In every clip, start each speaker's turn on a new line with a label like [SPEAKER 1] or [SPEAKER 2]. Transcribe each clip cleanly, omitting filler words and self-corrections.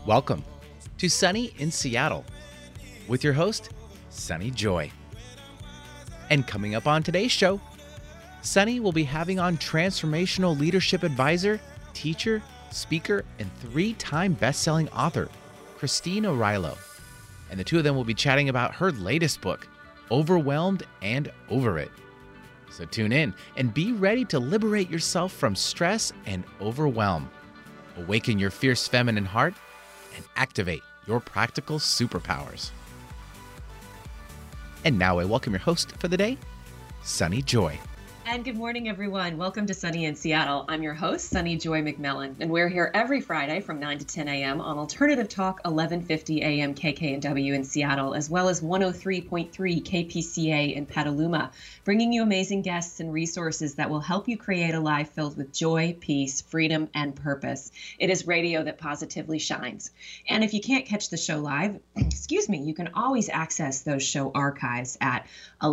[SPEAKER 1] Welcome to Sunny in Seattle with your host, Sunny Joy. And coming up on today's show, Sunny will be having on transformational leadership advisor, teacher, speaker, and 3-time best-selling author, Christine O'Reilly. And the two of them will be chatting about her latest book, Overwhelmed and Over It. So tune in and be ready to liberate yourself from stress and overwhelm. Awaken your fierce feminine heart and activate your practical superpowers. And now I welcome your host for the day, Sunny Joy.
[SPEAKER 2] And good morning, everyone. Welcome to Sunny in Seattle. I'm your host, Sunny Joy McMillan, and we're here every Friday from 9 to 10 a.m. on Alternative Talk 1150 a.m. KKNW in Seattle, as well as 103.3 KPCA in Petaluma, bringing you amazing guests and resources that will help you create a life filled with joy, peace, freedom, and purpose. It is radio that positively shines. And if you can't catch the show live, you can always access those show archives at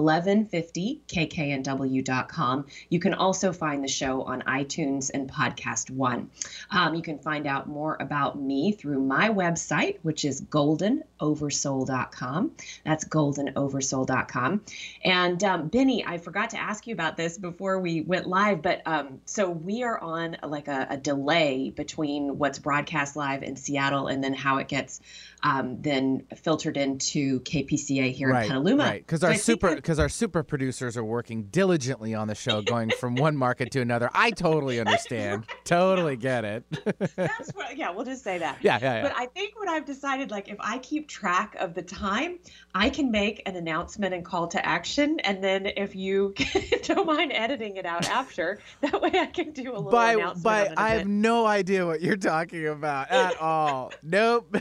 [SPEAKER 2] 1150kknw.com. You can also find the show on iTunes and Podcast One. You can find out more about me through my website, which is goldenoversoul.com. That's goldenoversoul.com. And Benny, I forgot to ask you about this before we went live, but so we are on like a delay between what's broadcast live in Seattle and then how it gets then filtered into KPCA here in Petaluma.
[SPEAKER 1] Right, because our super producers are working diligently on the show, going from one market to another. I totally understand. Totally get it.
[SPEAKER 2] That's what, we'll just say that.
[SPEAKER 1] Yeah.
[SPEAKER 2] But I think what I've decided, like, if I keep track of the time, I can make an announcement and call to action, and then if you don't mind editing it out after, that way I can do a little announcement.
[SPEAKER 1] But I have no idea what you're talking about at all. Nope.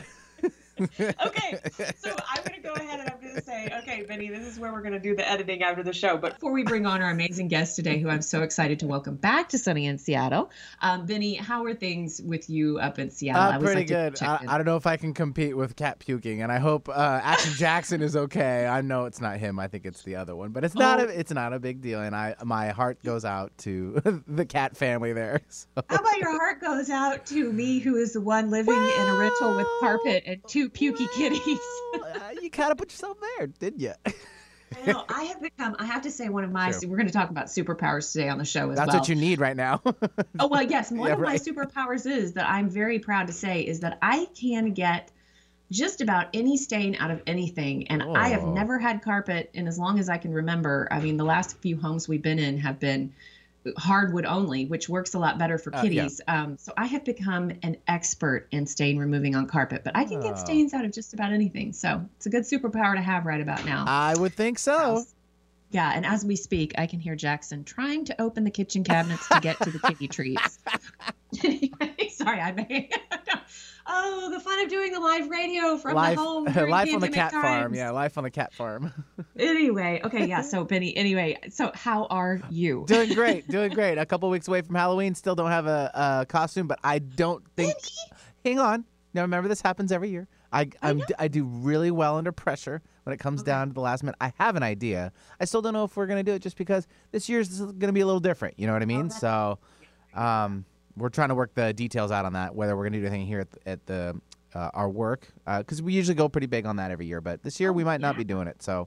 [SPEAKER 2] Okay, so I'm going to go ahead and I'm going to say, okay, Benny, this is where we're going to do the editing after the show. But before we bring on our amazing guest today, who I'm so excited to welcome back to Sunny in Seattle, Benny, how are things with you up in Seattle?
[SPEAKER 1] Pretty good. I don't know if I can compete with cat puking, and I hope Action Jackson is okay. I know it's not him. I think it's the other one, but it's not a big deal, and my heart goes out to the cat family there. So.
[SPEAKER 2] How about your heart goes out to me, who is the one living in a rental with carpet and 2 pukey kitties.
[SPEAKER 1] You kind of put yourself there, didn't you?
[SPEAKER 2] I know. I have to say, one of my, we're going to talk about superpowers today on the show as well.
[SPEAKER 1] That's what you need right now.
[SPEAKER 2] Oh, well, yes. One of my superpowers is that I'm very proud to say is that I can get just about any stain out of anything. And I have never had carpet in as long as I can remember. I mean, the last few homes we've been in have been hardwood only, which works a lot better for kitties. So I have become an expert in stain removing on carpet, but I can get stains out of just about anything. So it's a good superpower to have right about now.
[SPEAKER 1] I would think so.
[SPEAKER 2] Yeah, and as we speak, I can hear Jackson trying to open the kitchen cabinets to get to the kitty treats. Anyway, sorry, I may. Oh, the fun of doing the live radio from the home.
[SPEAKER 1] Life on the cat farm. Yeah, life on the cat farm.
[SPEAKER 2] Anyway, okay, yeah. So Benny, so how are you?
[SPEAKER 1] Doing great. A couple weeks away from Halloween. Still don't have a costume, but I don't think.
[SPEAKER 2] Benny?
[SPEAKER 1] Hang on. Now remember, this happens every year. I do really well under pressure when it comes down to the last minute. I have an idea. I still don't know if we're going to do it just because this year's going to be a little different. You know what I mean? So we're trying to work the details out on that, whether we're going to do anything here at the our work, because we usually go pretty big on that every year. But this year we might not be doing it. So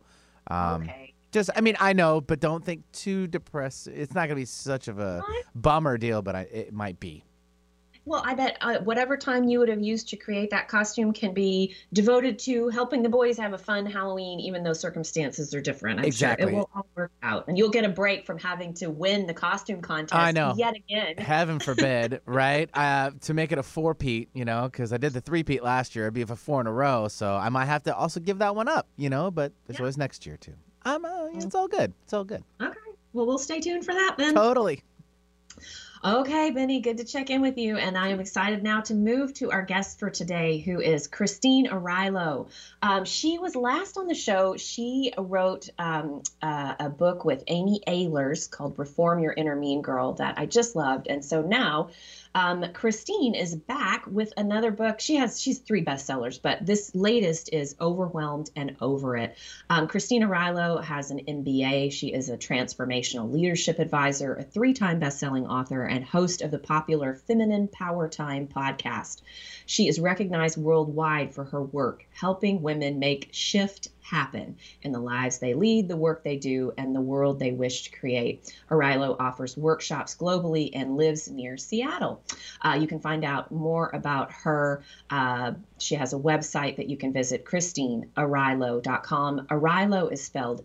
[SPEAKER 1] I know, but don't think too depressed. It's not going to be such of a bummer deal, but it might be.
[SPEAKER 2] Well, I bet whatever time you would have used to create that costume can be devoted to helping the boys have a fun Halloween, even though circumstances are different. I'm sure it will all work out. And you'll get a break from having to win the costume contest yet again.
[SPEAKER 1] Heaven forbid, right? To make it a 4-peat, because I did the 3-peat last year. It'd be a 4 in a row. So I might have to also give that one up, but there's always next year, too. It's all good. It's all good.
[SPEAKER 2] Okay. Well, we'll stay tuned for that then.
[SPEAKER 1] Totally.
[SPEAKER 2] Okay, Benny, good to check in with you. And I am excited now to move to our guest for today, who is Christine O'Reilly. She was last on the show. She wrote a book with Amy Ahlers called Reform Your Inner Mean Girl that I just loved. And so now Christine is back with another book. She's 3 bestsellers, but this latest is Overwhelmed and Over It. Christine Arylo has an MBA. She is a transformational leadership advisor, a 3-time best-selling author, and host of the popular Feminine Power Time podcast. She is recognized worldwide for her work helping women make shift happen in the lives they lead, the work they do, and the world they wish to create. Arylo offers workshops globally and lives near Seattle. You can find out more about her. She has a website that you can visit, ChristineArylo.com. Arylo is spelled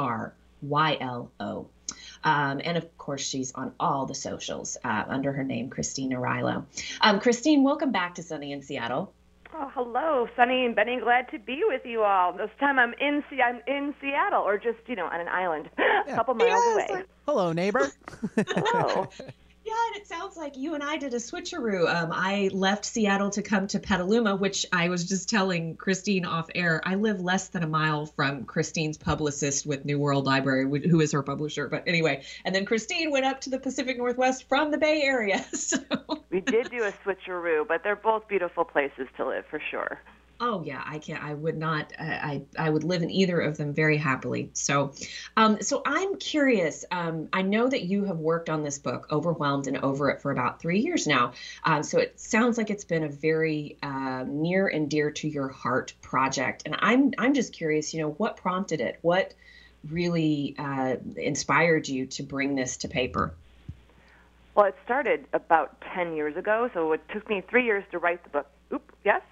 [SPEAKER 2] Arylo. And of course, she's on all the socials under her name, Christine Arylo. Christine, welcome back to Sunny in Seattle.
[SPEAKER 3] Oh, hello, Sunny and Benny. Glad to be with you all. This time I'm in Seattle, or just, on an island a couple miles away.
[SPEAKER 1] Hello, neighbor.
[SPEAKER 3] Hello.
[SPEAKER 2] Yeah, and it sounds like you and I did a switcheroo. I left Seattle to come to Petaluma, which I was just telling Christine off air. I live less than a mile from Christine's publicist with New World Library, who is her publisher. But anyway, and then Christine went up to the Pacific Northwest from the Bay Area. So.
[SPEAKER 3] We did do a switcheroo, but they're both beautiful places to live for sure.
[SPEAKER 2] Oh yeah, I would not. I would live in either of them very happily. So I'm curious. I know that you have worked on this book, Overwhelmed and Over It, for about 3 years now. So it sounds like it's been a very near and dear to your heart project. And I'm just curious. What prompted it? What really inspired you to bring this to paper?
[SPEAKER 3] Well, it started about 10 years ago. So it took me 3 years to write the book. Oop, yes.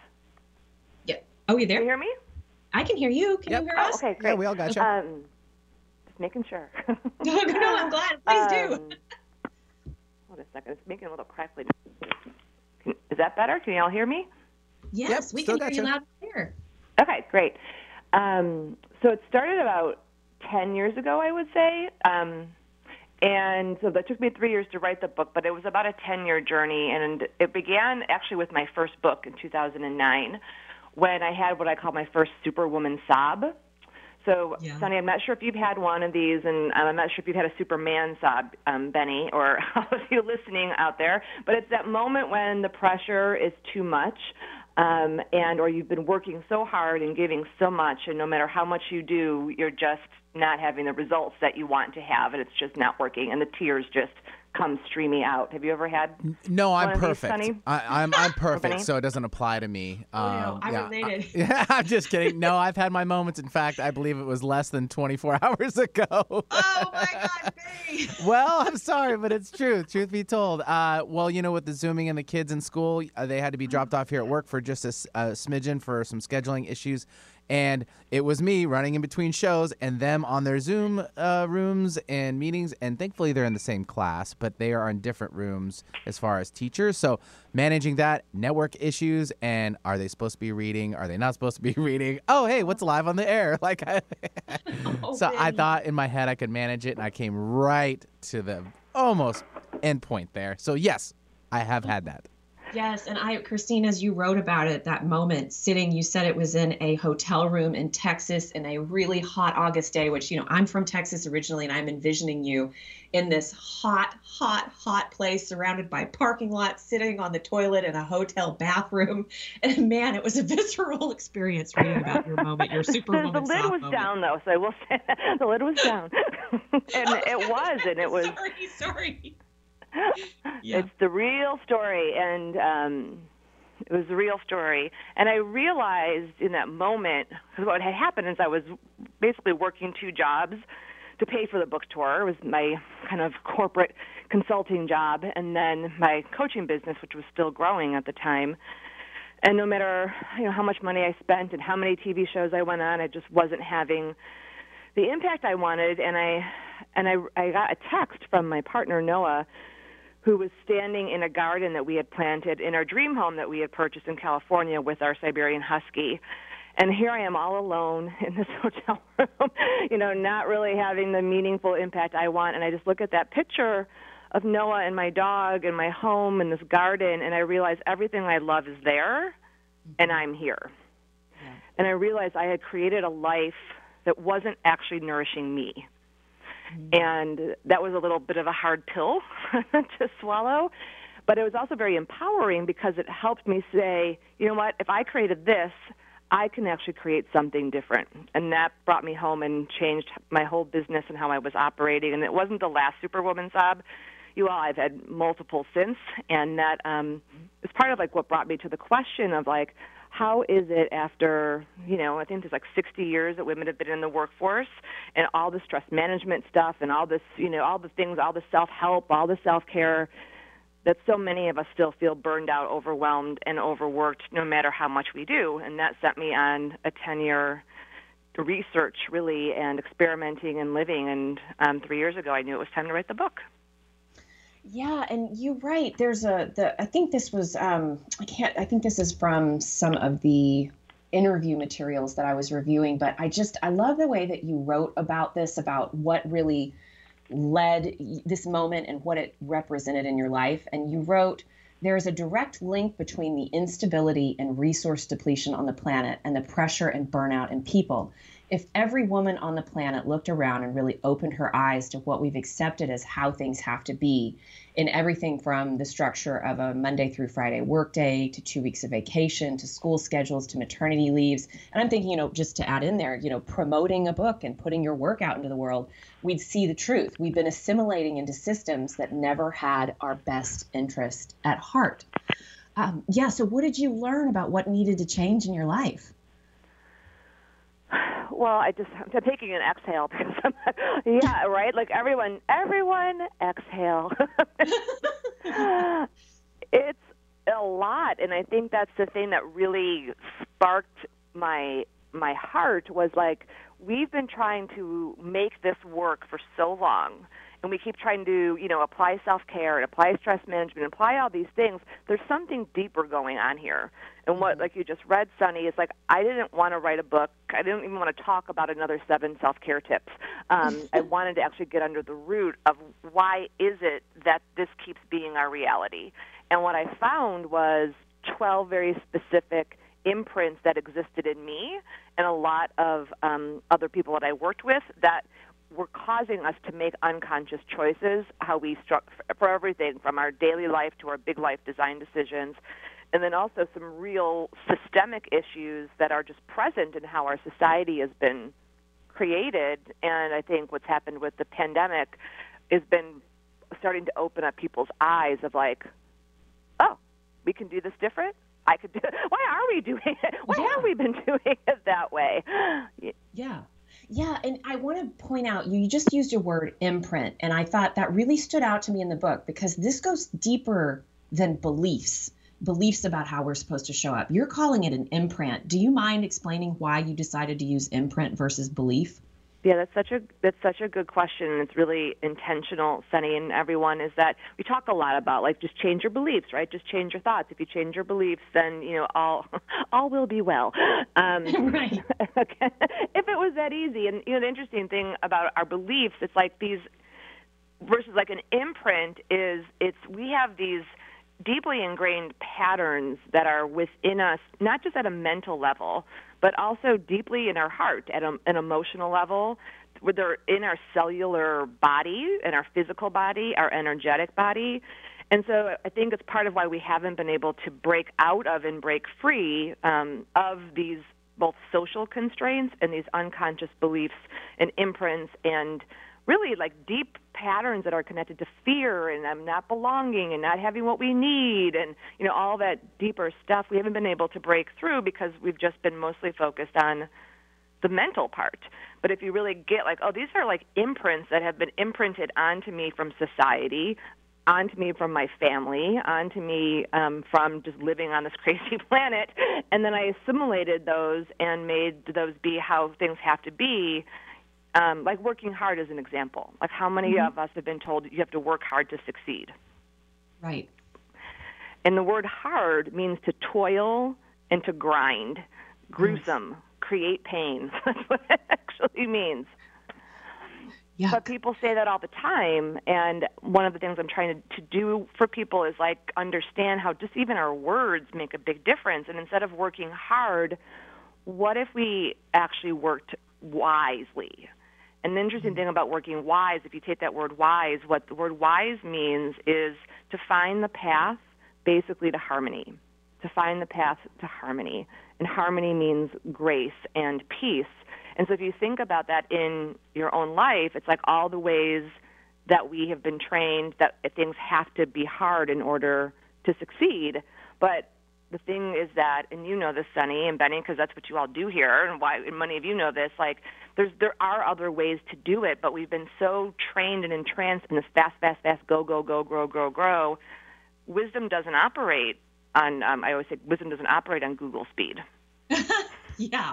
[SPEAKER 2] Oh, you there?
[SPEAKER 3] Can you hear me?
[SPEAKER 2] I can hear you. Can you hear us?
[SPEAKER 3] Okay, great.
[SPEAKER 1] Yeah, we all got you.
[SPEAKER 3] Just making sure.
[SPEAKER 2] No, I'm glad. Please do.
[SPEAKER 3] Hold a second. It's making a little crackly. Is that better? Can you all hear me?
[SPEAKER 2] Yes,
[SPEAKER 1] Yep,
[SPEAKER 2] we
[SPEAKER 1] still
[SPEAKER 2] can hear
[SPEAKER 1] got
[SPEAKER 2] you
[SPEAKER 1] you.
[SPEAKER 2] loud and clear.
[SPEAKER 3] Okay, great. So it started about 10 years ago, I would say. And so that took me 3 years to write the book, but it was about a 10-year journey. And it began actually with my first book in 2009. When I had what I call my first superwoman sob. So, yeah. Sunny, I'm not sure if you've had one of these, and I'm not sure if you've had a Superman sob, Benny, or all of you listening out there, but it's that moment when the pressure is too much, or you've been working so hard and giving so much, and no matter how much you do, you're just not having the results that you want to have, and it's just not working, and the tears just come streaming out. Have you ever had?
[SPEAKER 1] No, I'm perfect.
[SPEAKER 3] These,
[SPEAKER 1] I'm perfect, so it doesn't apply to me.
[SPEAKER 2] I related.
[SPEAKER 1] I'm just kidding. No, I've had my moments. In fact, I believe it was less than 24 hours ago.
[SPEAKER 2] Oh my God, me.
[SPEAKER 1] Well, I'm sorry, but it's true. Truth be told. With the Zooming and the kids in school, they had to be dropped off here at work for just a smidgen for some scheduling issues. And it was me running in between shows and them on their Zoom rooms and meetings. And thankfully, they're in the same class, but they are in different rooms as far as teachers. So managing that, network issues, and are they supposed to be reading? Are they not supposed to be reading? Oh, hey, what's live on the air? I thought in my head I could manage it, and I came right to the almost end point there. So, yes, I have had that.
[SPEAKER 2] Yes, and Christine, as you wrote about it, that moment sitting, you said it was in a hotel room in Texas in a really hot August day, which, I'm from Texas originally, and I'm envisioning you in this hot place surrounded by parking lots, sitting on the toilet in a hotel bathroom. And man, it was a visceral experience reading about your moment, your superwoman
[SPEAKER 3] The lid was
[SPEAKER 2] moment.
[SPEAKER 3] down, though, so I will say the lid was down. it was.
[SPEAKER 2] Sorry.
[SPEAKER 3] Yeah. It's the real story, and it was the real story. And I realized in that moment, because what had happened is I was basically working 2 jobs to pay for the book tour. It was my kind of corporate consulting job, and then my coaching business, which was still growing at the time. And no matter how much money I spent and how many TV shows I went on, I just wasn't having the impact I wanted. And I got a text from my partner Noah, who was standing in a garden that we had planted in our dream home that we had purchased in California with our Siberian Husky. And here I am all alone in this hotel room, not really having the meaningful impact I want. And I just look at that picture of Noah and my dog and my home and this garden, and I realize everything I love is there, and I'm here. Yeah. And I realized I had created a life that wasn't actually nourishing me. And that was a little bit of a hard pill to swallow. But it was also very empowering because it helped me say, you know what, if I created this, I can actually create something different. And that brought me home and changed my whole business and how I was operating. And it wasn't the last Superwoman sob. You all, I've had multiple since. And that is part of like what brought me to the question of like, how is it after, I think there's like 60 years that women have been in the workforce and all the stress management stuff and all this, all the things, all the self-help, all the self-care, that so many of us still feel burned out, overwhelmed, and overworked no matter how much we do. And that sent me on a 10-year research, really, and experimenting and living. And 3 years ago, I knew it was time to write the book.
[SPEAKER 2] Yeah, and you're right. There's I think this was, I think this is from some of the interview materials that I was reviewing, but I love the way that you wrote about this, about what really led this moment and what it represented in your life. And you wrote, there is a direct link between the instability and resource depletion on the planet and the pressure and burnout in people. If every woman on the planet looked around and really opened her eyes to what we've accepted as how things have to be, in everything from the structure of a Monday through Friday workday to 2 weeks of vacation to school schedules to maternity leaves. And I'm thinking, just to add in there, promoting a book and putting your work out into the world, we'd see the truth. We've been assimilating into systems that never had our best interest at heart. So what did you learn about what needed to change in your life?
[SPEAKER 3] Well, I'm taking an exhale because yeah, right? Like everyone exhale. It's a lot. And I think that's the thing that really sparked my heart was like, we've been trying to make this work for so long. And we keep trying to, apply self-care and apply stress management, apply all these things. There's something deeper going on here. And what, like you just read, Sunny, is like, I didn't want to write a book. I didn't even want to talk about another 7 self-care tips. I wanted to actually get under the root of why is it that this keeps being our reality. And what I found was 12 very specific imprints that existed in me and a lot of other people that I worked with that were causing us to make unconscious choices, how we for everything from our daily life to our big life design decisions, and then also some real systemic issues that are just present in how our society has been created. And I think what's happened with the pandemic has been starting to open up people's eyes of like, oh, we can do this different? I could do it. Why are we doing it? Why have we been doing it that way?
[SPEAKER 2] Yeah. Yeah, and I want to point out, you just used your word imprint, and I thought that really stood out to me in the book because this goes deeper than beliefs about how we're supposed to show up. You're calling it an imprint. Do you mind explaining why you decided to use imprint versus belief?
[SPEAKER 3] Yeah, that's such a good question, and it's really intentional, Sunny, and everyone, is that we talk a lot about, like, just change your beliefs, right? Just change your thoughts. If you change your beliefs, then, all will be well.
[SPEAKER 2] Right.
[SPEAKER 3] Okay. If it was that easy. And, the interesting thing about our beliefs, it's like these versus like an imprint we have these deeply ingrained patterns that are within us, not just at a mental level, but also deeply in our heart at an emotional level, where they're in our cellular body, in our physical body, our energetic body. And so I think it's part of why we haven't been able to break out of and break free of these both social constraints and these unconscious beliefs and imprints and really like deep patterns that are connected to fear and not belonging and not having what we need and, all that deeper stuff we haven't been able to break through because we've just been mostly focused on the mental part. But if you really get like, oh, these are like imprints that have been imprinted onto me from society, onto me from my family, onto me from just living on this crazy planet, and then I assimilated those and made those be how things have to be. Like working hard is an example. Like how many of us have been told you have to work hard to succeed?
[SPEAKER 2] Right.
[SPEAKER 3] And the word hard means to toil and to grind, gruesome, create pain. That's what it actually means.
[SPEAKER 2] Yeah.
[SPEAKER 3] But people say that all the time, and one of the things I'm trying to do for people is like understand how just even our words make a big difference. And instead of working hard, what if we actually worked wisely? And the interesting thing about working wise, if you take that word wise, what the word wise means is to find the path basically to harmony, to find the path to harmony. And harmony means grace and peace. And so if you think about that in your own life, it's like all the ways that we have been trained that things have to be hard in order to succeed. But the thing is that, and you know this, Sunny and Benny, because that's what you all do here, and why and many of you know this, like there are other ways to do it, but we've been so trained and entranced in this fast, go, grow. Wisdom doesn't operate on, I always say wisdom doesn't operate on Google speed.
[SPEAKER 2] Yeah.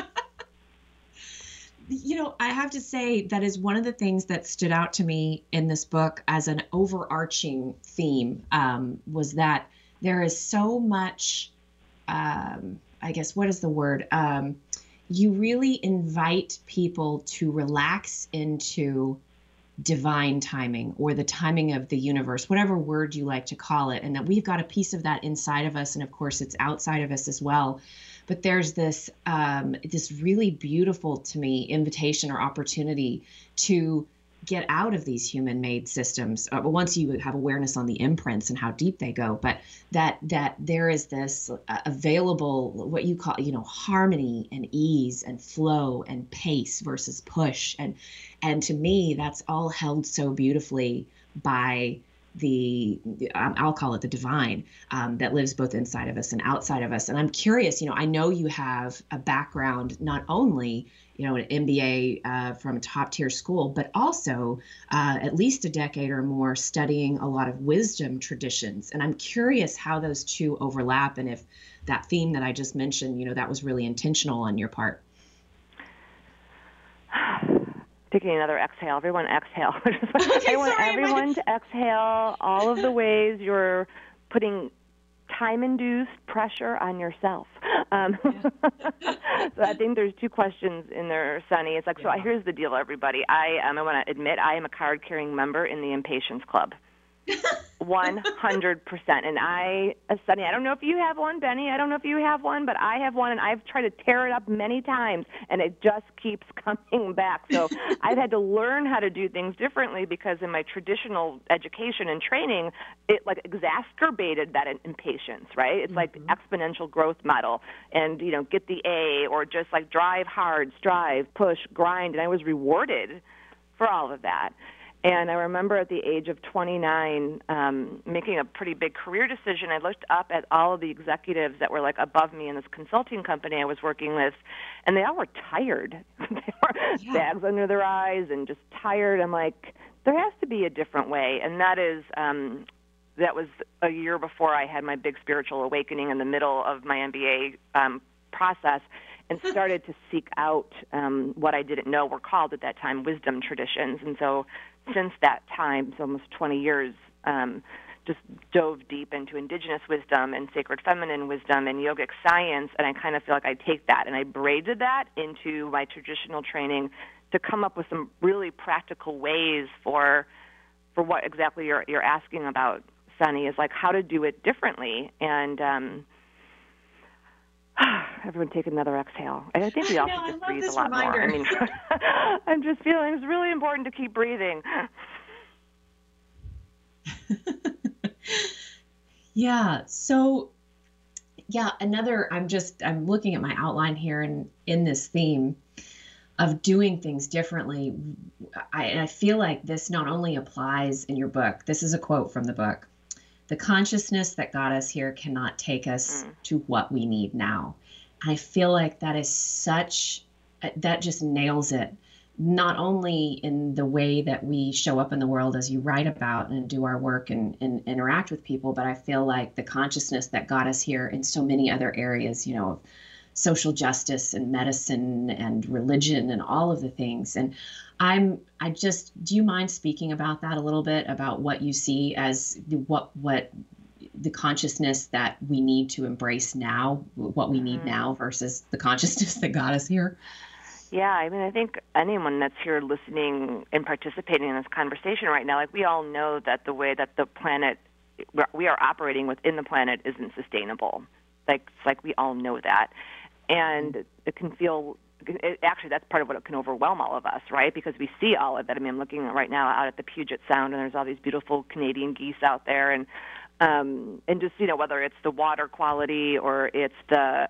[SPEAKER 2] You know, I have to say that is one of the things that stood out to me in this book as an overarching theme, was that there is so much, I guess, what is the word? You really invite people to relax into divine timing, or the timing of the universe, whatever word you like to call it, and that we've got a piece of that inside of us, and of course it's outside of us as well. But there's this this really beautiful, to me, invitation or opportunity to get out of these human-made systems once you have awareness on the imprints and how deep they go. But that there is this available, what you call, harmony and ease and flow and pace versus push, and to me that's all held so beautifully by I'll call it the divine, that lives both inside of us and outside of us. And I'm curious, I know you have a background, not only, an MBA from a top tier school, but also at least a decade or more studying a lot of wisdom traditions. And I'm curious how those two overlap, and if that theme that I just mentioned, that was really intentional on your part.
[SPEAKER 3] Taking another exhale. Everyone exhale. I want everyone to exhale all of the ways you're putting time-induced pressure on yourself. So I think there's two questions in there, Sunny. It's like, so here's the deal, everybody. I want to admit I am a card-carrying member in the Impatience Club. 100%. And Sunny, I don't know if you have one, Benny, I don't know if you have one, but I have one, and I've tried to tear it up many times, and it just keeps coming back. So I've had to learn how to do things differently, because in my traditional education and training, it like exacerbated that impatience, right? It's like the exponential growth model, and, get the A, or just like drive hard, strive, push, grind, and I was rewarded for all of that. And I remember at the age of 29 making a pretty big career decision. I looked up at all of the executives that were like above me in this consulting company I was working with, and they all were tired. They were bags under their eyes and just tired. I'm like, there has to be a different way. And that was a year before I had my big spiritual awakening in the middle of my MBA process, and started to seek out what I didn't know were called at that time wisdom traditions. And so since that time, so almost 20 years, just dove deep into indigenous wisdom and sacred feminine wisdom and yogic science, and I kind of feel like I take that and I braided that into my traditional training to come up with some really practical ways for what exactly you're asking about, Sunny, is like how to do it differently. And everyone take another exhale. I think we all should just breathe a lot more. I mean, I'm just feeling it's really important to keep breathing.
[SPEAKER 2] Yeah. So, I'm looking at my outline here, and in this theme of doing things differently, I feel like this not only applies in your book. This is a quote from the book. The consciousness that got us here cannot take us to what we need now. And I feel like that is that just nails it, not only in the way that we show up in the world as you write about and do our work and interact with people, but I feel like the consciousness that got us here in so many other areas, of social justice and medicine and religion and all of the things. And do you mind speaking about that a little bit, about what you see as what the consciousness that we need to embrace now, what we need now versus the consciousness that got us here?
[SPEAKER 3] Yeah, I mean, I think anyone that's here listening and participating in this conversation right now, like we all know that the way that the planet, we are operating within the planet isn't sustainable. Like, it's like we all know that. And it can feel actually, that's part of what can overwhelm all of us, right? Because we see all of it. I mean, I'm looking right now out at the Puget Sound, and there's all these beautiful Canadian geese out there, and just, whether it's the water quality or it's the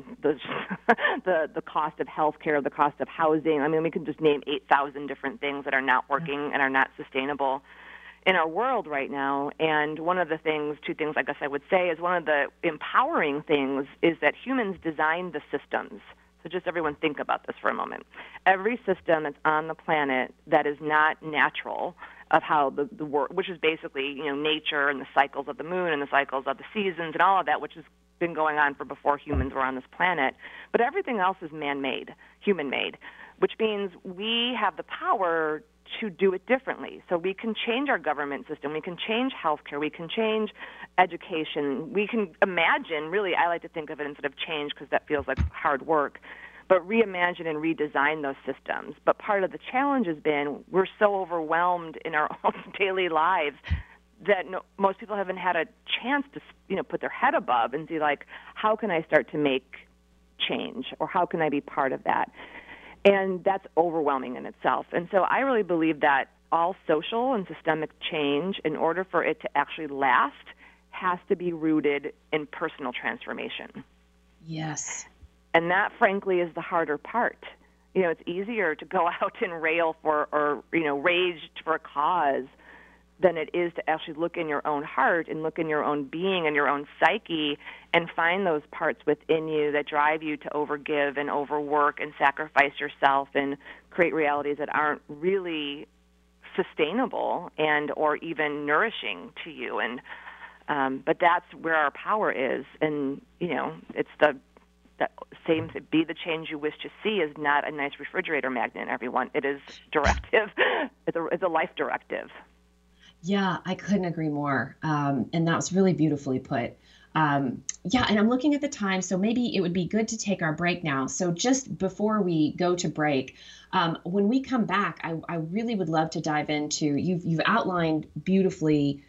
[SPEAKER 3] cost of healthcare, the cost of housing. I mean, we can just name 8,000 different things that are not working and are not sustainable in our world right now. And one of the things, two things I guess I would say, is one of the empowering things is that humans designed the systems. So just everyone think about this for a moment. Every system that's on the planet that is not natural, of how the world, which is basically, nature and the cycles of the moon and the cycles of the seasons and all of that, which has been going on for before humans were on this planet. But everything else is man-made, human-made, which means we have the power to do it differently. So we can change our government system, we can change healthcare, we can change education, we can imagine, really, I like to think of it instead of change because that feels like hard work, but reimagine and redesign those systems. But part of the challenge has been we're so overwhelmed in our own daily lives that most people haven't had a chance to, put their head above and see, like, how can I start to make change, or how can I be part of that? And that's overwhelming in itself. And so I really believe that all social and systemic change, in order for it to actually last, has to be rooted in personal transformation.
[SPEAKER 2] Yes.
[SPEAKER 3] And that, frankly, is the harder part. It's easier to go out and rail for, or, rage for a cause than it is to actually look in your own heart and look in your own being and your own psyche and find those parts within you that drive you to overgive and overwork and sacrifice yourself and create realities that aren't really sustainable and or even nourishing to you. And but that's where our power is. And, it's the same, be the change you wish to see is not a nice refrigerator magnet, everyone. It is directive. It's a life directive.
[SPEAKER 2] Yeah, I couldn't agree more. And that was really beautifully put. And I'm looking at the time, so maybe it would be good to take our break now. So just before we go to break, when we come back, I really would love to dive into, you've outlined beautifully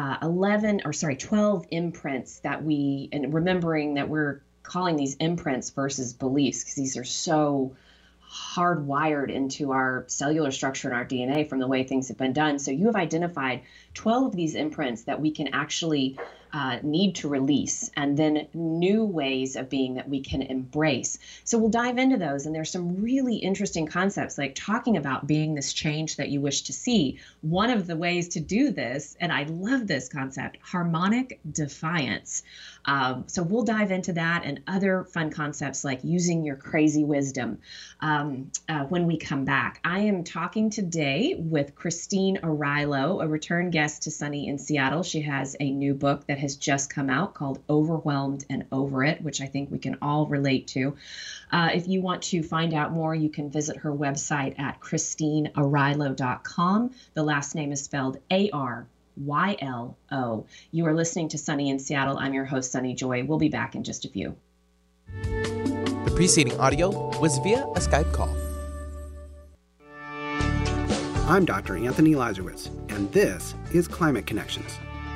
[SPEAKER 2] 12 imprints that and remembering that we're calling these imprints versus beliefs, because these are so hardwired into our cellular structure and our DNA from the way things have been done. So you have identified 12 of these imprints that we can actually need to release, and then new ways of being that we can embrace. So we'll dive into those, and there's some really interesting concepts, like talking about being this change that you wish to see. One of the ways to do this, and I love this concept, harmonic defiance. So we'll dive into that and other fun concepts like using your crazy wisdom when we come back. I am talking today with Christine Arylo, a return guest to Sunny in Seattle. She has a new book that has just come out called Overwhelmed and Over It, which I think we can all relate to. If you want to find out more, you can visit her website at ChristineArylo.com. The last name is spelled ARYLO. You are listening to Sunny in Seattle. I'm your host, Sunny Joy. We'll be back in just a few.
[SPEAKER 1] The preceding audio was via a Skype call.
[SPEAKER 4] I'm Dr. Anthony Lazarowitz, and this is Climate Connections.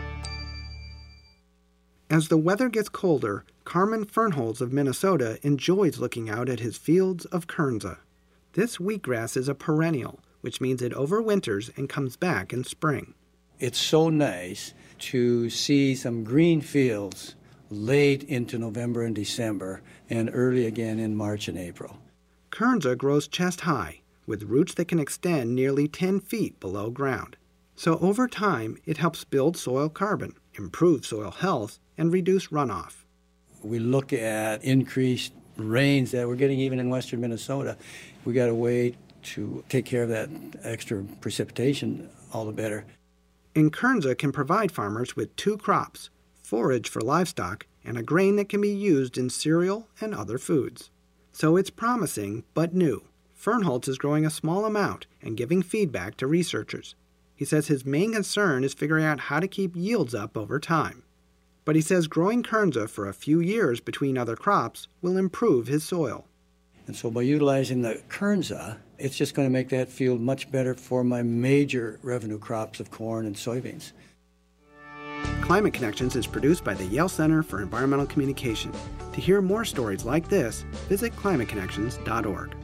[SPEAKER 4] As the weather gets colder, Carmen Fernholz of Minnesota enjoys looking out at his fields of kernza. This wheatgrass is a perennial, which means it overwinters and comes back in spring.
[SPEAKER 5] It's so nice to see some green fields late into November and December and early again in March and April.
[SPEAKER 4] Kernza grows chest high, with roots that can extend nearly 10 feet below ground. So over time, it helps build soil carbon, improve soil health, and reduce runoff.
[SPEAKER 5] We look at increased rains that we're getting even in western Minnesota. We got a way to take care of that extra precipitation all the better.
[SPEAKER 4] And Kernza can provide farmers with 2 crops, forage for livestock, and a grain that can be used in cereal and other foods. So it's promising, but new. Fernholz is growing a small amount and giving feedback to researchers. He says his main concern is figuring out how to keep yields up over time. But he says growing Kernza for a few years between other crops will improve his soil.
[SPEAKER 5] And so by utilizing the Kernza, it's just going to make that field much better for my major revenue crops of corn and soybeans.
[SPEAKER 4] Climate Connections is produced by the Yale Center for Environmental Communication. To hear more stories like this, visit climateconnections.org.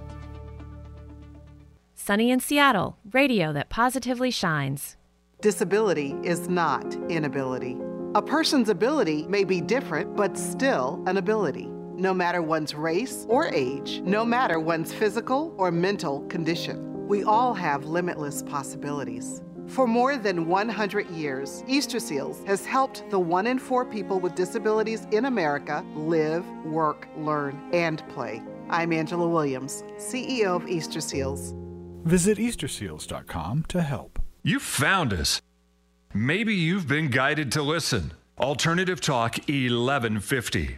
[SPEAKER 6] Sunny in Seattle, radio that positively shines.
[SPEAKER 7] Disability is not inability. A person's ability may be different, but still an ability. No matter one's race or age, no matter one's physical or mental condition. We all have limitless possibilities. For more than 100 years, Easter Seals has helped the 1 in 4 people with disabilities in America live, work, learn, and play. I'm Angela Williams, CEO of Easter Seals.
[SPEAKER 8] Visit easterseals.com to help.
[SPEAKER 9] You found us. Maybe you've been guided to listen. Alternative Talk 1150.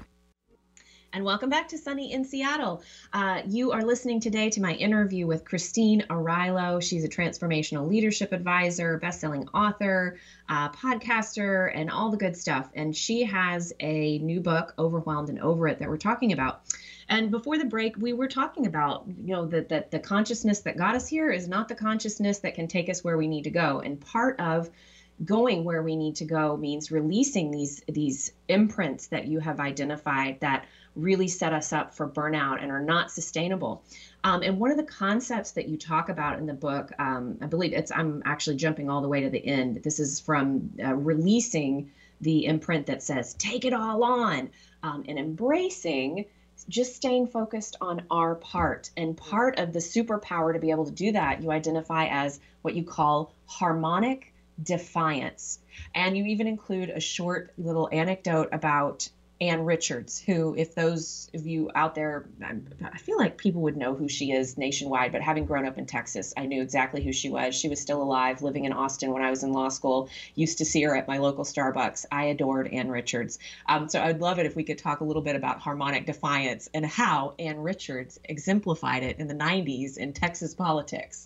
[SPEAKER 2] And welcome back to Sunny in Seattle. You are listening today to my interview with Christine Arylo. She's a transformational leadership advisor, best-selling author, podcaster, and all the good stuff. And she has a new book, Overwhelmed and Over It, that we're talking about. And before the break, we were talking about, that the consciousness that got us here is not the consciousness that can take us where we need to go. And part of going where we need to go means releasing these imprints that you have identified that really set us up for burnout and are not sustainable. And one of the concepts that you talk about in the book, I believe I'm actually jumping all the way to the end. This is from releasing the imprint that says, take it all on, and embracing just staying focused on our part. And part of the superpower to be able to do that, you identify as what you call harmonic defiance. And you even include a short little anecdote about Ann Richards, who, if those of you out there, I feel like people would know who she is nationwide, but having grown up in Texas, I knew exactly who she was. She was still alive, living in Austin when I was in law school, used to see her at my local Starbucks. I adored Ann Richards. So I'd love it if we could talk a little bit about harmonic defiance and how Ann Richards exemplified it in the 90s in Texas politics.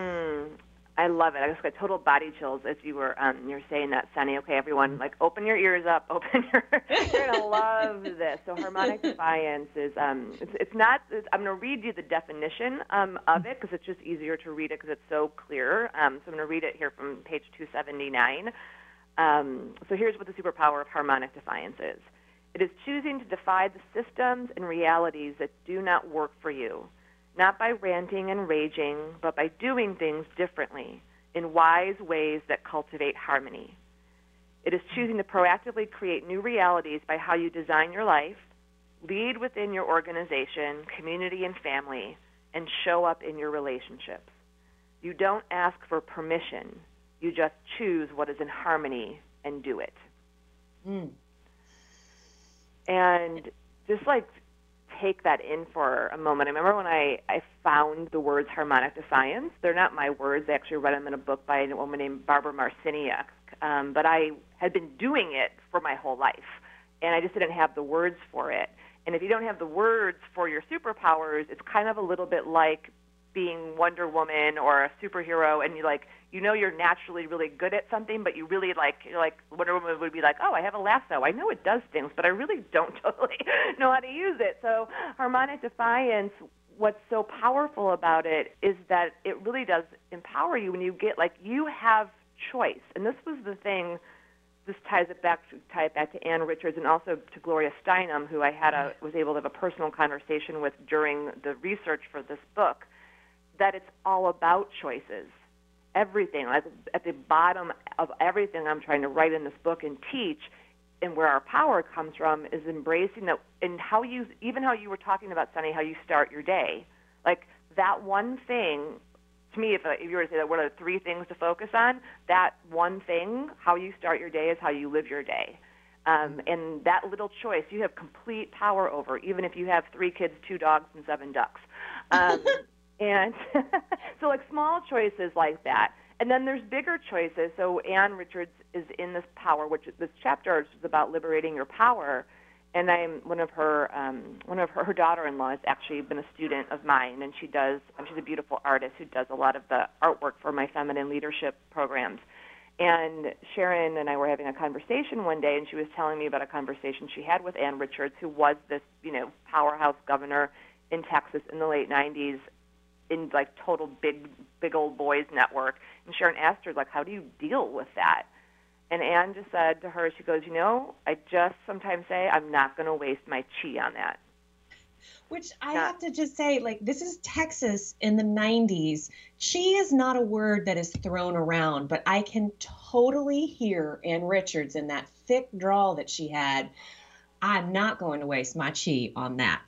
[SPEAKER 3] I love it. I just got total body chills as you were you're saying that, Sunny. Okay, everyone, open your ears up. You're gonna love this. So harmonic defiance is it's not. I'm gonna read you the definition of it because it's just easier to read it because it's so clear. So I'm gonna read it here from page 279. So here's what the superpower of harmonic defiance is. It is choosing to defy the systems and realities that do not work for you. Not by ranting and raging, but by doing things differently in wise ways that cultivate harmony. It is choosing to proactively create new realities by how you design your life, lead within your organization, community, and family, and show up in your relationships. You don't ask for permission. You just choose what is in harmony and do it. And just take that in for a moment. I remember when I found the words harmonic defiance. They're not my words. I actually read them in a book by a woman named Barbara Marciniak. But I had been doing it for my whole life, and I just didn't have the words for it. And if you don't have the words for your superpowers, it's kind of a little bit like being Wonder Woman or a superhero, and you're naturally really good at something, but you're like Wonder Woman would be like, oh, I have a lasso. I know it does things, but I really don't totally know how to use it. So harmonic defiance, what's so powerful about it is that it really does empower you when you get, you have choice. And this was the thing, this tie it back to Ann Richards and also to Gloria Steinem, who I was able to have a personal conversation with during the research for this book, that it's all about choices. Everything, at the bottom of everything I'm trying to write in this book and teach, and where our power comes from, is embracing that, and how you were talking about, Sunny, how you start your day. That one thing, to me, if you were to say that, what are the 3 things to focus on? That one thing, how you start your day, is how you live your day. And that little choice, you have complete power over, even if you have 3 kids, 2 dogs, and 7 ducks. And so small choices like that. And then there's bigger choices. So Ann Richards is in this power, this chapter is about liberating your power. And I'm one of her daughter-in-law has actually been a student of mine, and she's a beautiful artist who does a lot of the artwork for my feminine leadership programs. And Sharon and I were having a conversation one day, and she was telling me about a conversation she had with Ann Richards, who was this, powerhouse governor in Texas in the late 90s, in total big old boys network. And Sharon asked her, how do you deal with that? And Ann just said to her, she goes, I just sometimes say I'm not going to waste my chi on that.
[SPEAKER 2] Which I have to just say, like, this is Texas in the 90s. Chi is not a word that is thrown around, but I can totally hear Ann Richards in that thick drawl that she had. I'm not going to waste my chi on that.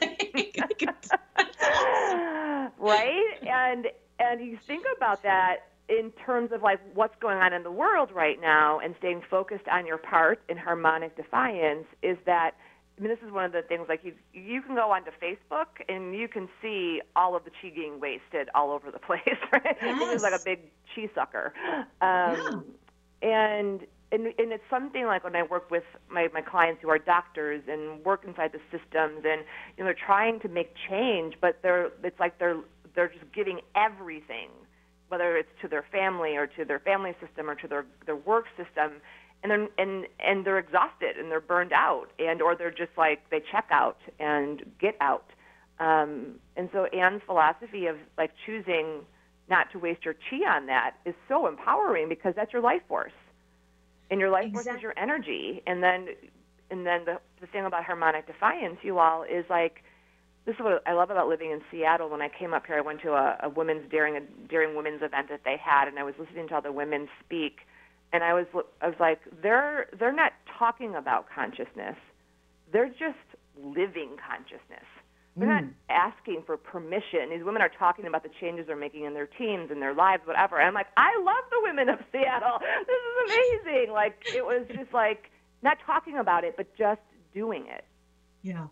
[SPEAKER 3] Right? And you think about that in terms of, like, what's going on in the world right now and staying focused on your part in harmonic defiance is that, I mean, this is one of the things, like, you can go onto Facebook and you can see all of the chi being wasted all over the place, right?
[SPEAKER 2] Yes.
[SPEAKER 3] It's like a big chi sucker. And it's something like when I work with my clients who are doctors and work inside the systems and, they're trying to make change, but it's like they're just giving everything, whether it's to their family or to their family system or to their work system, and they're exhausted and they're burned out, or they're just like they check out and get out. And so Ann's philosophy of, like, choosing not to waste your chi on that is so empowering, because that's your life force, and your life force is your energy. And then the thing about harmonic defiance, you all, is like, this is what I love about living in Seattle. When I came up here, I went to a women's daring women's event that they had, and I was listening to all the women speak. And I was like, they're not talking about consciousness. They're just living consciousness. They're not asking for permission. These women are talking about the changes they're making in their teams, in their lives, whatever. And I'm like, I love the women of Seattle. This is amazing. Like, it was just like not talking about it, but just doing it.
[SPEAKER 2] Yeah.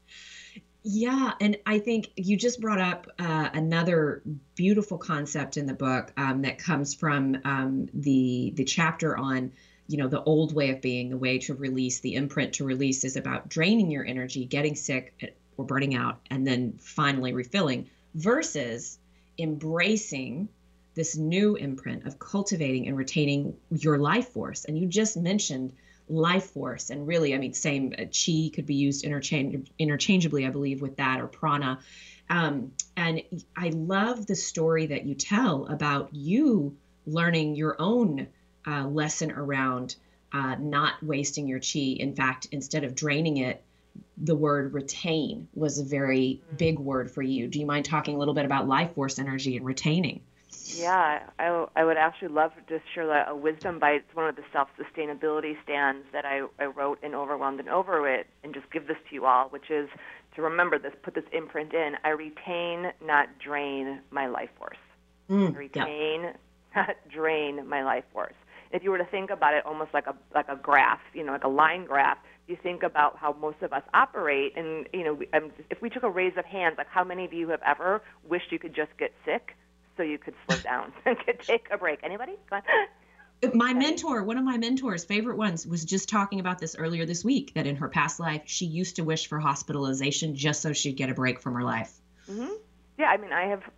[SPEAKER 2] Yeah, and I think you just brought up another beautiful concept in the book that comes from the chapter on, the old way of being, the way to release, the imprint to release is about draining your energy, getting sick or burning out, and then finally refilling, versus embracing this new imprint of cultivating and retaining your life force. And you just mentioned life force, and really, I mean, same, chi could be used interchangeably, I believe, with that, or prana. And I love the story that you tell about you learning your own lesson around not wasting your chi. In fact, instead of draining it, the word retain was a very big word for you. Do you mind talking a little bit about life force energy and retaining?
[SPEAKER 3] Yeah, I would actually love to share a wisdom bite. It's one of the self-sustainability stands that I wrote in Overwhelmed and Over It, and just give this to you all, which is to remember this, put this imprint in. I retain, not drain my life force. Retain, not drain my life force. If you were to think about it almost like a graph, like a line graph, you think about how most of us operate, and if we took a raise of hands, like how many of you have ever wished you could just get sick so you could slow down and could take a break? Anybody? Go on.
[SPEAKER 2] My mentor, one of my mentors' favorite ones, was just talking about this earlier this week, that in her past life, she used to wish for hospitalization just so she'd get a break from her life.
[SPEAKER 3] Mm-hmm. Yeah, I mean,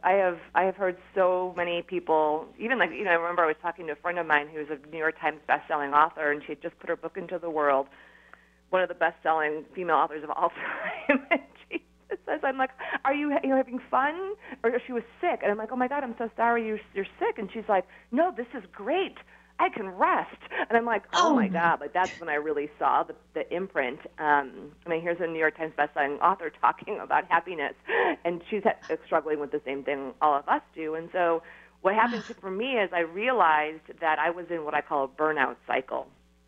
[SPEAKER 3] I have heard so many people, even like, I remember I was talking to a friend of mine who's a New York Times best-selling author, and she had just put her book into the world, one of the best-selling female authors of all time. And she says, I'm like, are you having fun? Or she was sick. And I'm like, oh, my God, I'm so sorry you're sick. And she's like, no, this is great. I can rest. And I'm like, oh my God. Like, that's when I really saw the imprint. I mean, here's a New York Times bestselling author talking about happiness. And she's struggling with the same thing all of us do. And so what happened for me is I realized that I was in what I call a burnout cycle.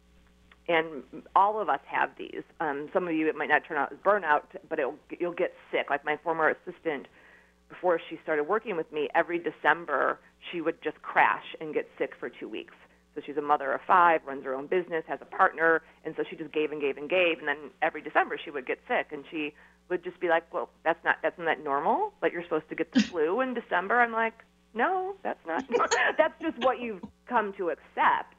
[SPEAKER 3] And all of us have these. Some of you, it might not turn out as burnout, but you'll get sick. Like my former assistant, before she started working with me, every December she would just crash and get sick for 2 weeks. So she's a mother of 5, runs her own business, has a partner, and so she just gave and gave and gave. And then every December she would get sick, and she would just be like, well, that's not normal? Like, you're supposed to get the flu in December? I'm like, no, that's not normal. That's just what you've come to accept.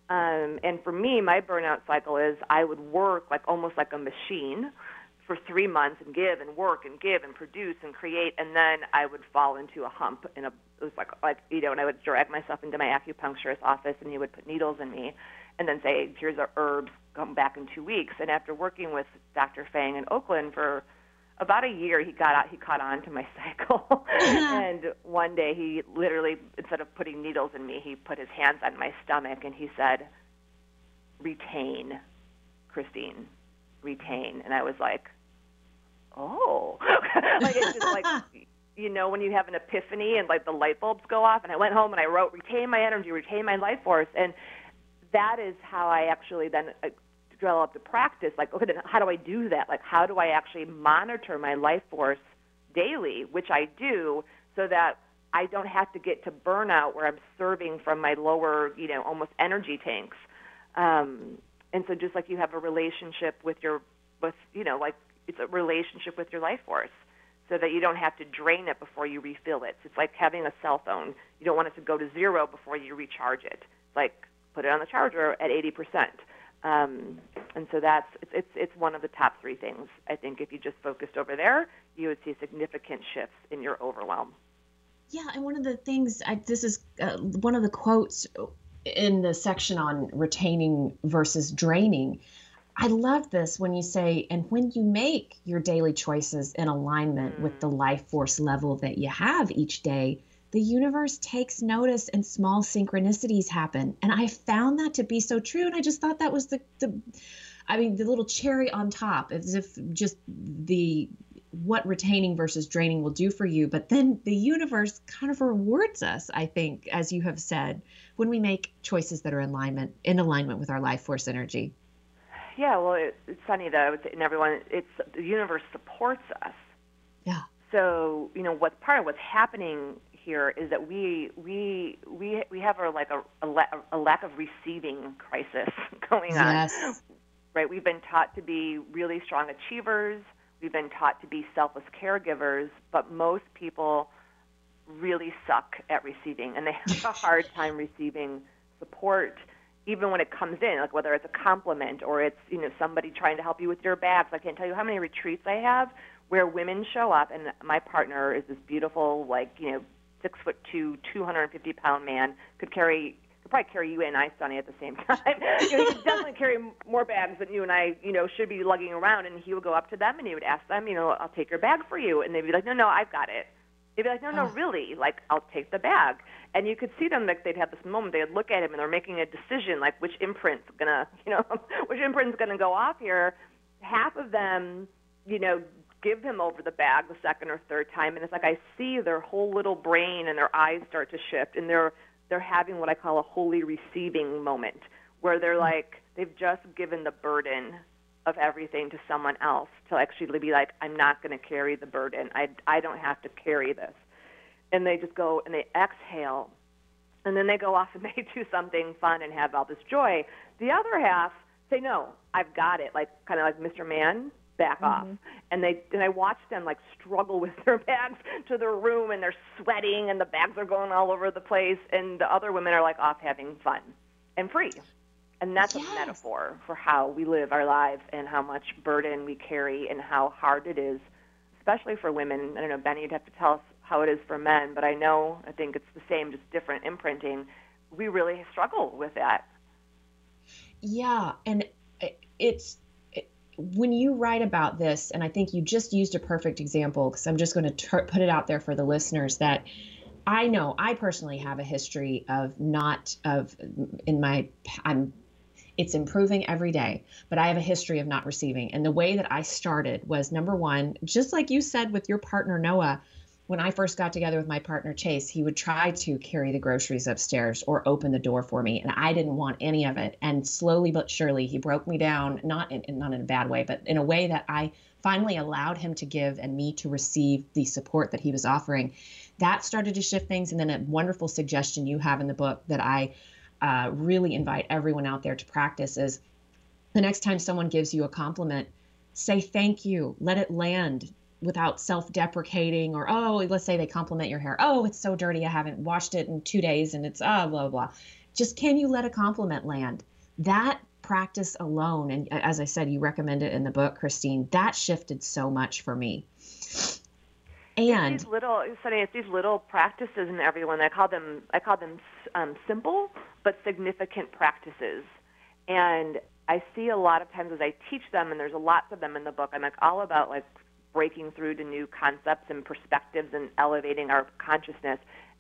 [SPEAKER 3] And for me, my burnout cycle is I would work like almost like a machine for 3 months and give and work and give and produce and create, and then I would fall into a hump. It was like and I would drag myself into my acupuncturist office, and he would put needles in me and then say, here's our herbs, come back in 2 weeks. And after working with Dr. Fang in Oakland for about a year, he caught on to my cycle. And one day he literally, instead of putting needles in me, he put his hands on my stomach and he said, retain, Christine, retain. And I was like, oh. Like, it's just like, you know, when you have an epiphany and like the light bulbs go off. And I went home and I wrote, retain my energy, retain my life force. And that is how I actually then developed a practice. Like, okay, then how do I do that? Like, how do I actually monitor my life force daily, which I do, so that I don't have to get to burnout where I'm serving from my lower, you know, almost energy tanks. And so just like you have a relationship with you know, like it's a relationship with your life force, so that you don't have to drain it before you refill it. It's like having a cell phone. You don't want it to go to zero before you recharge it. It's like put it on the charger at 80%. And so it's one of the top three things. I think if you just focused over there, you would see significant shifts in your overwhelm.
[SPEAKER 2] Yeah, and one of the things, this is one of the quotes in the section on retaining versus draining. I love this when you say, and when you make your daily choices in alignment with the life force level that you have each day, the universe takes notice and small synchronicities happen. And I found that to be so true. And I just thought that was the little cherry on top, as if just what retaining versus draining will do for you. But then the universe kind of rewards us, I think, as you have said, when we make choices that are in alignment with our life force energy.
[SPEAKER 3] Yeah, well, it's funny though, and everyone, the universe supports us.
[SPEAKER 2] Yeah.
[SPEAKER 3] So, you know, part of what's happening here is that we have a lack of receiving crisis going on.
[SPEAKER 2] Yes.
[SPEAKER 3] Right? We've been taught to be really strong achievers. We've been taught to be selfless caregivers, but most people really suck at receiving, and they have a hard time receiving support, even when it comes in, like whether it's a compliment or it's, you know, somebody trying to help you with your bags. I can't tell you how many retreats I have where women show up, and my partner is this beautiful, like, you know, 6'2", 250-pound man, could probably carry you and I, Sonny, at the same time. You know, he could definitely carry more bags than you and I, you know, should be lugging around. And he would go up to them and he would ask them, you know, I'll take your bag for you. And they'd be like, no, I've got it. They'd be like, no, really, like, I'll take the bag. And you could see them, like, they'd have this moment, they'd look at him and they're making a decision, like, which imprint's gonna go off here. Half of them, you know, give him over the bag the second or third time, and it's like I see their whole little brain and their eyes start to shift, and they're having what I call a holy receiving moment, where they're like, they've just given the burden of everything to someone else to actually be like, I'm not going to carry the burden. I don't have to carry this. And they just go and they exhale, and then they go off and they do something fun and have all this joy. The other half say, no, I've got it, like kind of like Mr. Man, back off. And I watch them like struggle with their bags to their room, and they're sweating and the bags are going all over the place, and the other women are like off having fun and free. And that's a metaphor for how we live our lives and how much burden we carry and how hard it is, especially for women. I don't know, Benny, you'd have to tell us how it is for men, but I think it's the same, just different imprinting. We really struggle with that.
[SPEAKER 2] Yeah, and when you write about this, and I think you just used a perfect example, because I'm just going to put it out there for the listeners, that I know I personally have a history it's improving every day, but I have a history of not receiving. And the way that I started was, number one, just like you said with your partner, Noah, when I first got together with my partner, Chase, he would try to carry the groceries upstairs or open the door for me, and I didn't want any of it. And slowly but surely, he broke me down, not in a bad way, but in a way that I finally allowed him to give and me to receive the support that he was offering. That started to shift things. And then a wonderful suggestion you have in the book that I really invite everyone out there to practice is, the next time someone gives you a compliment, say thank you, let it land without self-deprecating, or, oh, let's say they compliment your hair. Oh, it's so dirty. I haven't washed it in 2 days and it's blah, blah, blah. Just, can you let a compliment land? That practice alone, and as I said, you recommend it in the book, Christine, that shifted so much for me. And
[SPEAKER 3] it's these little practices in everyone. I call them simple but significant practices. And I see a lot of times as I teach them, and there's lots of them in the book, I'm like all about like breaking through to new concepts and perspectives and elevating our consciousness.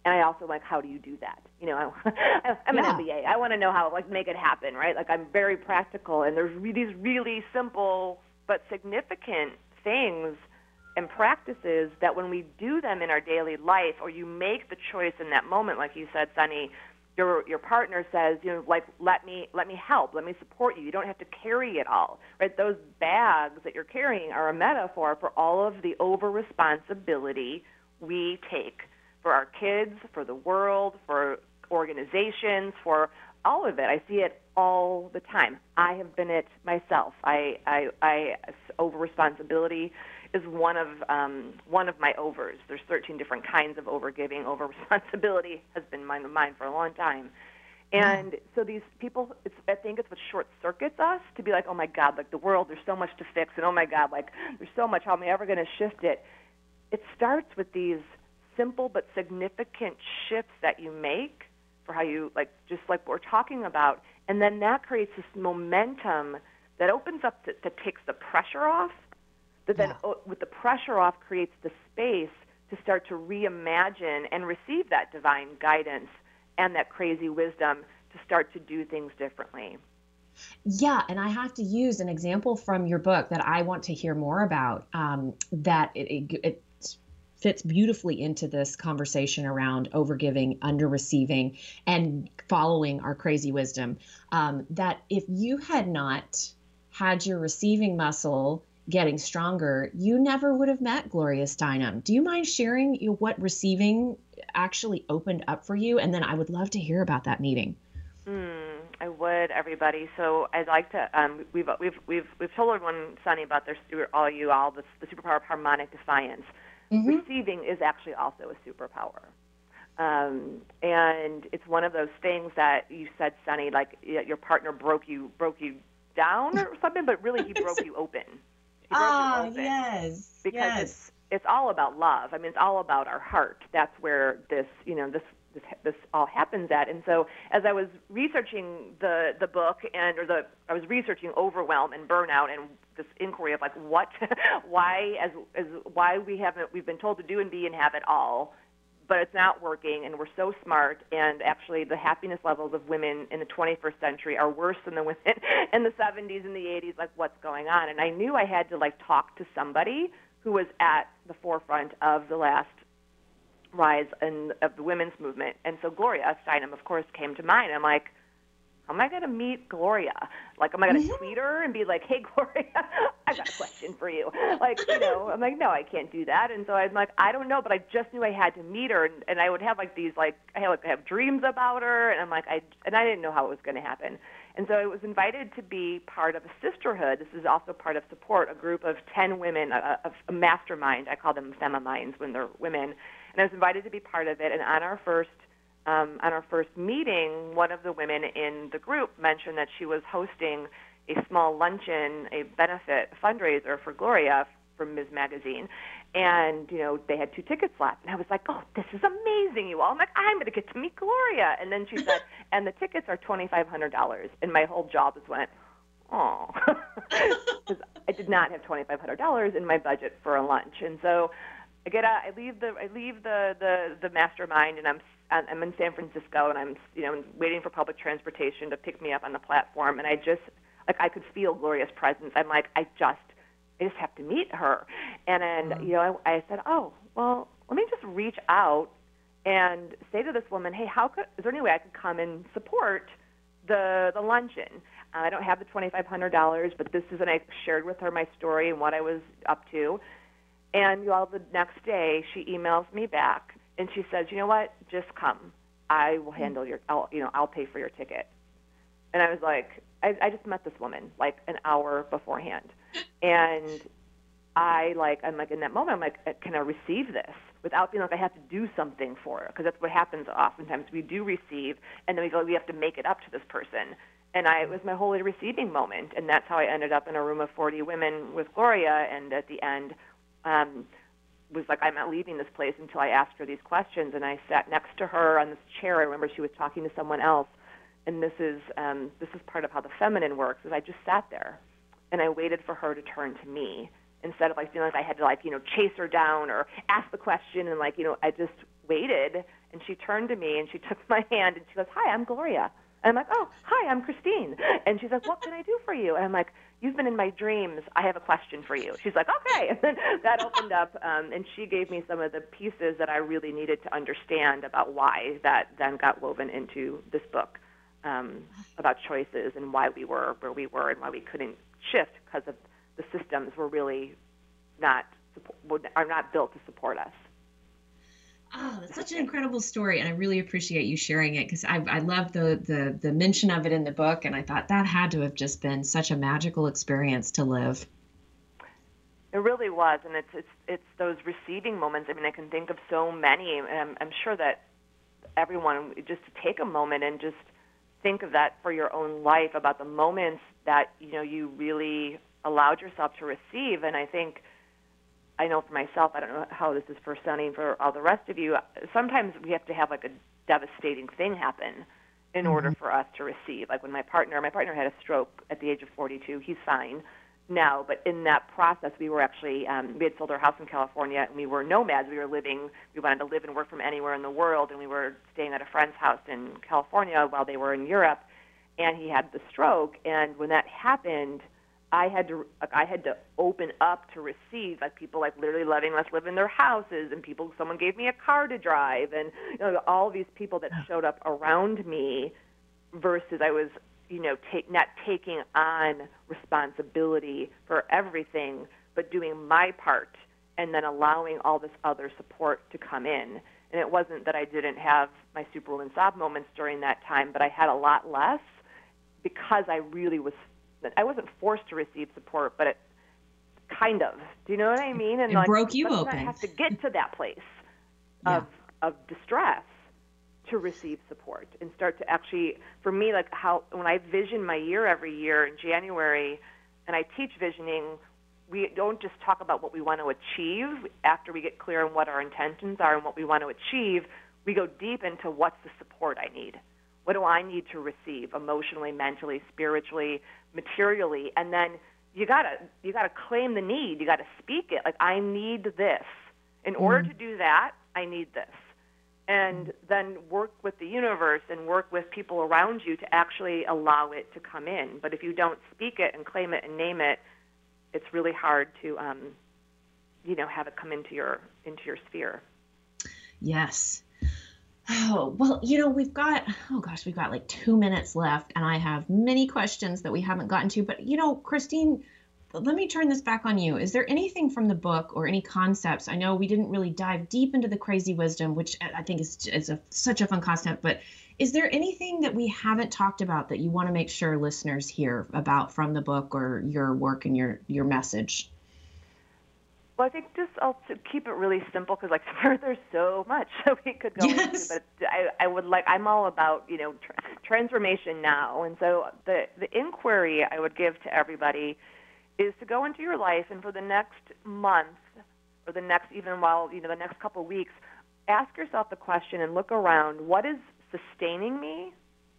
[SPEAKER 3] And I also like, how do you do that? You know, I'm an MBA. I want to know how, like, make it happen, right? Like, I'm very practical, and there's these really simple but significant things and practices that when we do them in our daily life, or you make the choice in that moment, like you said, Sunny, your partner says, you know, like, let me help, let me support you. You don't have to carry it all, right? Those bags that you're carrying are a metaphor for all of the over-responsibility we take for our kids, for the world, for organizations, for all of it. I see it all the time. I have been it myself. Over-responsibility is one of my overs. There's 13 different kinds of overgiving. Over-responsibility has been mine for a long time. And so these people, I think it's what short-circuits us to be like, oh, my God, like the world, there's so much to fix, and oh, my God, like there's so much, how am I ever going to shift it? It starts with these simple but significant shifts that you make for how you, like, just like we're talking about, and then that creates this momentum that opens up, that takes the pressure off, that then with the pressure off creates the space to start to reimagine and receive that divine guidance and that crazy wisdom to start to do things differently.
[SPEAKER 2] Yeah, and I have to use an example from your book that I want to hear more about, that it fits beautifully into this conversation around overgiving, under-receiving, and following our crazy wisdom. That if you had not had your receiving muscle getting stronger, you never would have met Gloria Steinem. Do you mind sharing what receiving actually opened up for you? And then I would love to hear about that meeting.
[SPEAKER 3] I would, everybody. So I'd like to. We've told everyone, Sunny, about the superpower of harmonic defiance. Mm-hmm. Receiving is actually also a superpower, and it's one of those things that you said, Sunny, like your partner broke you down or something, but really he broke you open. He broke you open.
[SPEAKER 2] Yes,
[SPEAKER 3] because it's all about love. I mean, it's all about our heart. That's where this all happens at. And so, as I was researching the book, I was researching overwhelm and burnout and this inquiry of like why we've been told to do and be and have it all, but it's not working, and we're so smart, and actually the happiness levels of women in the 21st century are worse than the women in the 70s and the 80s. Like, what's going on? And I knew I had to like talk to somebody who was at the forefront of the last rise of the women's movement. And so Gloria Steinem, of course, came to mind. I'm like, how am I going to meet Gloria? Like, am I going to tweet her and be like, hey, Gloria, I've got a question for you? Like, I'm like, no, I can't do that. And so I'm like, I don't know, but I just knew I had to meet her. And I would have like these, like, I have dreams about her. And I'm like, I didn't know how it was going to happen. And so I was invited to be part of a sisterhood. This is also part of support, a group of 10 women, a mastermind. I call them femiminds when they're women. And I was invited to be part of it. And on our first meeting, one of the women in the group mentioned that she was hosting a small luncheon, a benefit fundraiser for Gloria from Ms. Magazine. And, they had 2 tickets left. And I was like, oh, this is amazing, you all. I'm like, I'm going to get to meet Gloria. And then she said, and the tickets are $2,500. And my whole jaw just went, oh. Because I did not have $2,500 in my budget for a lunch. And so I leave the mastermind, and I'm in San Francisco, and I'm waiting for public transportation to pick me up on the platform, and I just I could feel Gloria's presence. I'm like, I just have to meet her. And then I said, oh, well, let me just reach out and say to this woman, hey, is there any way I could come and support the luncheon? I don't have the $2,500, but this is, and I shared with her my story and what I was up to. And the next day, she emails me back, and she says, you know what, just come. I will handle I'll pay for your ticket. And I was like, I just met this woman like an hour beforehand. And I'm like, in that moment, I'm like, can I receive this without feeling like I have to do something for it? Because that's what happens oftentimes. We do receive, and then we have to make it up to this person. And it was my holy receiving moment. And that's how I ended up in a room of 40 women with Gloria. And at the end, was like, I'm not leaving this place until I asked her these questions. And I sat next to her on this chair. I remember she was talking to someone else. And this is part of how the feminine works, is I just sat there and I waited for her to turn to me instead of like feeling like I had to chase her down or ask the question. And I just waited And she turned to me and she took my hand and she goes, "Hi, I'm Gloria." And I'm like, "Oh, hi, I'm Christine." And she's like, "What can I do for you?" And I'm like, "You've been in my dreams. I have a question for you." She's like, "Okay." And then that opened up, and she gave me some of the pieces that I really needed to understand about why that then got woven into this book, about choices and why we were where we were and why we couldn't shift because of the systems were really are not built to support us.
[SPEAKER 2] Oh, that's such an incredible story, and I really appreciate you sharing it because I love the mention of it in the book, and I thought that had to have just been such a magical experience to live.
[SPEAKER 3] It really was, and it's those receiving moments. I mean, I can think of so many, and I'm sure that everyone just to take a moment and just think of that for your own life about the moments that you really allowed yourself to receive. And I know for myself, I don't know how this is for Sunny and for all the rest of you, sometimes we have to have like a devastating thing happen in order for us to receive. Like when my partner had a stroke at the age of 42. He's fine now, but in that process, we were actually, we had sold our house in California, and we were nomads. We wanted to live and work from anywhere in the world, and we were staying at a friend's house in California while they were in Europe, and he had the stroke. And when that happened, I had to open up to receive, like people like literally letting us live in their houses, and someone gave me a car to drive, and all these people that showed up around me, versus I was not taking on responsibility for everything, but doing my part, and then allowing all this other support to come in. And it wasn't that I didn't have my superwoman sob moments during that time, but I had a lot less because I wasn't forced to receive support, but it kind of. Do you know what I mean? And
[SPEAKER 2] it broke you open.
[SPEAKER 3] I have to get to that place of distress to receive support and start to actually, for me, like when I vision my year every year in January, and I teach visioning, we don't just talk about what we want to achieve after we get clear on what our intentions are and what we want to achieve. We go deep into what's the support I need. What do I need to receive emotionally, mentally, spiritually, materially? And then you gotta claim the need. You gotta speak it. Like, I need this. In order to do that, I need this. And then work with the universe and work with people around you to actually allow it to come in. But if you don't speak it and claim it and name it, it's really hard to, have it come into your sphere.
[SPEAKER 2] Yes. Oh, well, we've got like 2 minutes left, and I have many questions that we haven't gotten to. But, Christine, let me turn this back on you. Is there anything from the book or any concepts? I know we didn't really dive deep into the crazy wisdom, which I think is such a fun concept, but is there anything that we haven't talked about that you want to make sure listeners hear about from the book or your work and your message?
[SPEAKER 3] Well, I think I'll keep it really simple because, there's so much that we could go into. But I'm all about, transformation now. And so the inquiry I would give to everybody is to go into your life, and for the next month or the next couple of weeks, ask yourself the question and look around, what is sustaining me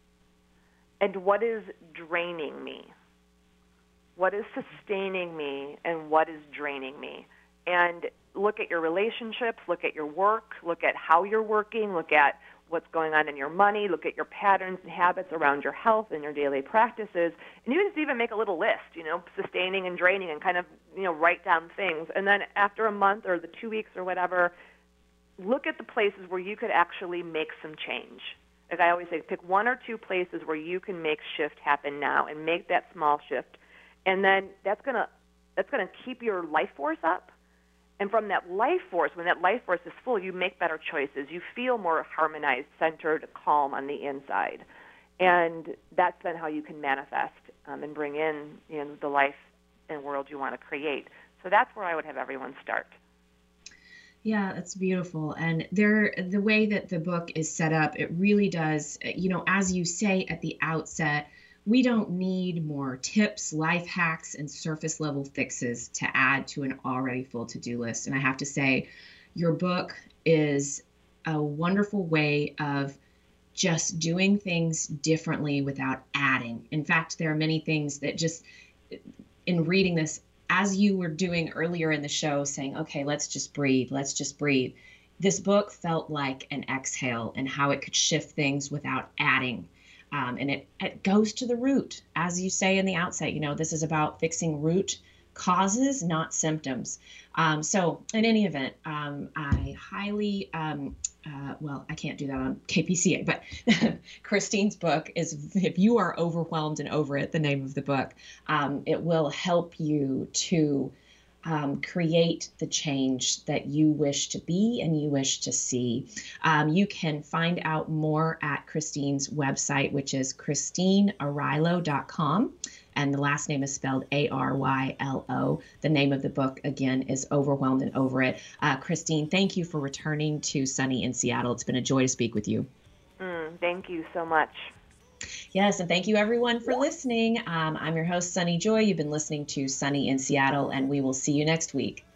[SPEAKER 3] and what is draining me? What is sustaining me and what is draining me? And look at your relationships, look at your work, look at how you're working, look at what's going on in your money, look at your patterns and habits around your health and your daily practices, and you can just even make a little list, sustaining and draining, and kind of, write down things. And then after a month or the 2 weeks or whatever, look at the places where you could actually make some change. Like I always say, pick 1 or 2 places where you can make shift happen now and make that small shift. And then that's gonna keep your life force up. And from that life force, when that life force is full, you make better choices. You feel more harmonized, centered, calm on the inside. And that's then how you can manifest and bring in the life and world you want to create. So that's where I would have everyone start.
[SPEAKER 2] Yeah, that's beautiful. And the way that the book is set up, it really does, as you say at the outset, we don't need more tips, life hacks, and surface level fixes to add to an already full to-do list. And I have to say, your book is a wonderful way of just doing things differently without adding. In fact, there are many things that just, in reading this, as you were doing earlier in the show, saying, okay, let's just breathe. this book felt like an exhale and how it could shift things without adding. And it goes to the root, as you say in the outset. This is about fixing root causes, not symptoms. So in any event, I highly, I can't do that on KPCA, but Christine's book is, if you are overwhelmed and over it, the name of the book, it will help you to create the change that you wish to be and you wish to see. You can find out more at Christine's website, which is ChristineArylo.com. And the last name is spelled Arylo. The name of the book, again, is Overwhelmed and Over It. Christine, thank you for returning to Sunny in Seattle. It's been a joy to speak with you.
[SPEAKER 3] Thank you so much.
[SPEAKER 2] Yes, and thank you everyone for listening. I'm your host, Sunny Joy. You've been listening to Sunny in Seattle, and we will see you next week.